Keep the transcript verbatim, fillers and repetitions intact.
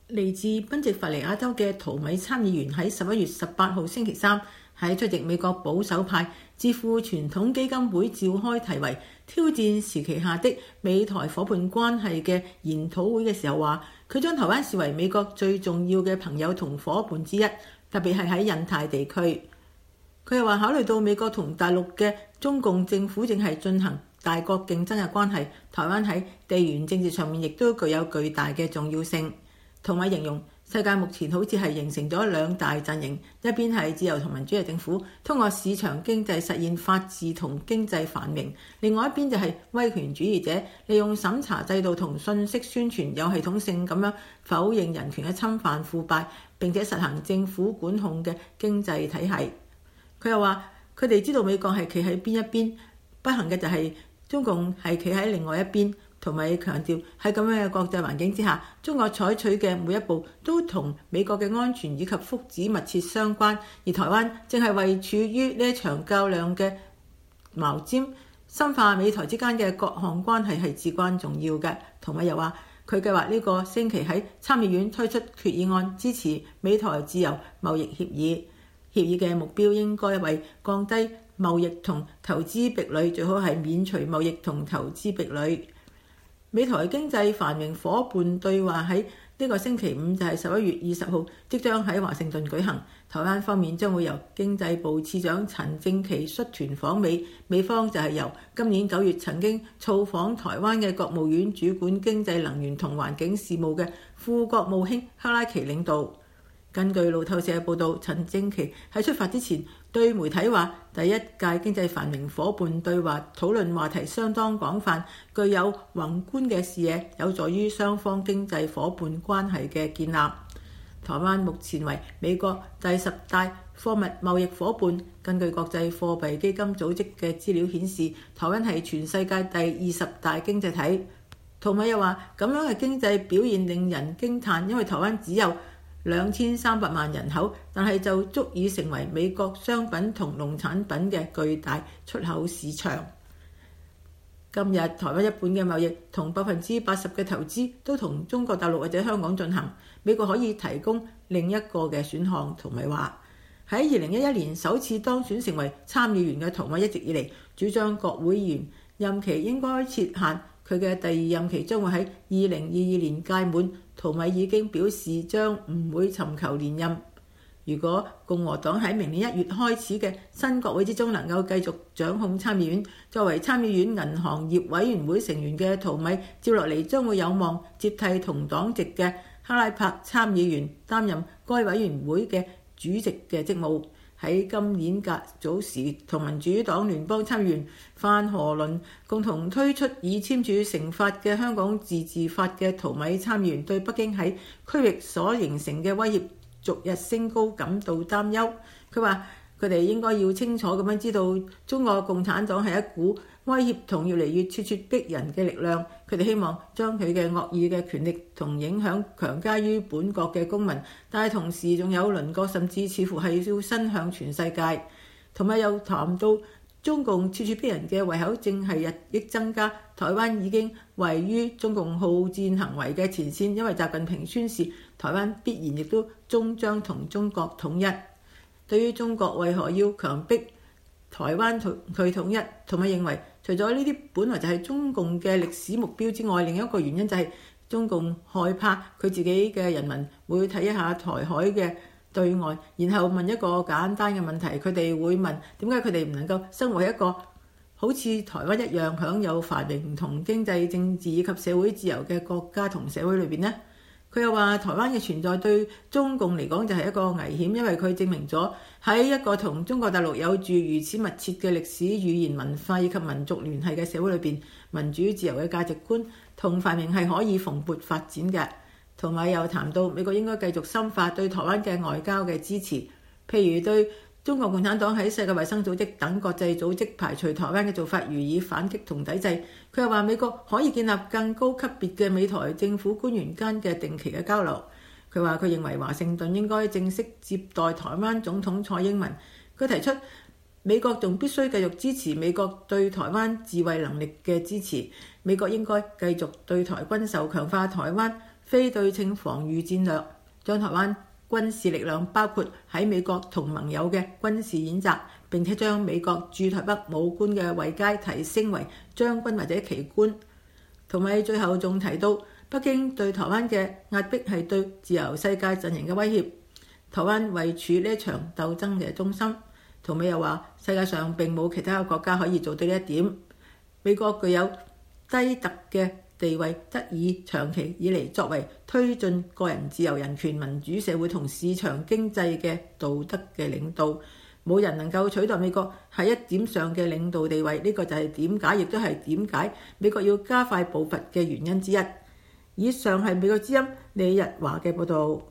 嚟自賓夕法尼亞州嘅圖米參議員喺十一月十八號星期三喺出席美國保守派智庫傳統基金會召開題為挑戰時期下的美台夥伴關係嘅研討會嘅時候話，佢將台灣視為美國最重要嘅朋友同夥伴之一，特別係喺印太地區。佢又話考慮到美國同大陸嘅中共政府正係進行大國競爭嘅關係，台灣喺地緣政治上面亦都具有巨大嘅重要性。同埋形容世界目前好似係形成咗兩大陣營，一邊係自由同民主嘅政府，通過市場經濟實現法治同經濟繁榮；另外一邊就係威權主義者，利用審查制度同信息宣傳有系統性咁樣否認人權嘅侵犯腐敗，並且實行政府管控嘅經濟體系。佢又話佢哋知道美國係企喺邊一邊，不幸嘅就係中共係企喺另外一邊。同埋強調喺咁樣嘅國際環境之下，中國採取嘅每一步都同美國嘅安全以及福祉密切相關，而台灣正係位處於呢一場較量嘅矛尖，深化美台之間嘅各項關係係至關重要嘅。同埋又話佢計劃呢個星期喺參議院推出決議案，支持美台自由貿易協議。協議嘅目標應該為降低貿易同投資壁壘，最好係免除貿易同投資壁壘。美台經濟繁榮夥伴對話喺呢個星期五就係十一月二十號即將喺華盛頓舉行。台灣方面將會由經濟部次長陳正奇率團訪美，美方就係由今年九月曾經造訪台灣嘅國務院主管經濟能源同環境事務嘅副國務卿克拉奇領導。根據路透社報導，陳正奇喺出發之前對媒體話，第一屆經濟繁榮夥伴對話討論話題相當廣泛，具有宏觀嘅視野，有助於雙方經濟夥伴關係嘅建立。台灣目前為美國第十大貨物貿易夥伴，根據國際貨幣基金組織嘅資料顯示，台灣係全世界第二十大經濟體。同埋又話，咁樣嘅經濟表現令人驚歎，因為台灣只有兩千三百萬人口，但係就足以成為美國商品同農產品嘅巨大出口市場。今日台灣一半嘅貿易同百分之八十嘅投資都同中國大陸或者香港進行，美國可以提供另一個嘅選項。同埋話喺二零一一年首次當選成為參議員嘅陶米一直以嚟主張國會議員任期應該設限，佢嘅第二任期將會喺二零二二年屆滿。陶米已經表示將唔會尋求連任。如果共和黨喺明年一月開始嘅新國會之中能夠繼續掌控參議院，作為參議院銀行業委員會成員嘅陶米，接落嚟將會有望接替同黨籍嘅克拉柏參議員擔任該委員會嘅主席嘅職務。喺今年較早時，同民主黨聯邦參議員范河倫共同推出已簽署成法嘅香港自治法嘅陶米參議員對北京喺區域所形成嘅威脅逐日升高感到擔憂。佢話佢哋應該要清楚咁樣知道中國共產黨係一股威脅同越嚟越咄咄逼人嘅力量，佢哋希望將佢嘅惡意嘅權力同影響強加於本國嘅公民，但係同時仲有鄰國，甚至似乎係要伸向全世界。同埋又談到中共咄咄逼人嘅胃口正係日益增加，台灣已經位於中共好戰行為嘅前線，因為習近平宣示台灣必然亦都終將同中國統一。對於中國為何要強迫台灣同佢統一，同埋認為除咗呢啲本來就係中共嘅歷史目標之外，另一個原因就係中共害怕佢自己嘅人民會睇一下台海嘅對外，然後問一個簡單嘅問題，佢哋會問點解佢哋唔能夠生活喺一個好似台灣一樣享有繁榮同經濟政治以及社會自由嘅國家同社會裏邊呢？佢又話台灣嘅存在對中共嚟講就係一個危險，因為佢證明咗喺一個同中國大陸有住如此密切嘅歷史、語言、文化以及民族聯繫嘅社會裏邊，民主自由嘅價值觀同繁榮係可以蓬勃發展嘅。同埋又談到美國應該繼續深化對台灣嘅外交嘅支持，譬如對中國共產黨喺世界衛生組織等國際組織排除台灣嘅做法予以反擊同抵制。佢又話美國可以建立更高級別嘅美台政府官員間嘅定期嘅交流。佢話佢認為華盛頓應該正式接待台灣總統蔡英文。佢提出美國仲必須繼續支持美國對台灣自衛能力嘅支持，美國應該繼續對台軍售，強化台灣非對稱防禦戰略，將台灣軍事力量包括喺美國同盟友嘅軍事演習，並且將美國駐台北武官嘅位階提升為將軍或者旗官。同埋最後仲提到，北京對台灣嘅壓迫係對自由世界陣營嘅威脅，台灣位處呢一場鬥爭嘅中心。同美又話，世界上並冇其他國家可以做到呢一點。美國具有低特嘅地位，得以長期以嚟作為推進個人自由、人權、民主社會同市場經濟嘅道德嘅領導。冇人能夠取代美國喺一點上嘅領導地位，呢、這個就係點解，亦都係點解美國要加快步伐嘅原因之一。以上係美國之音李日華嘅報導。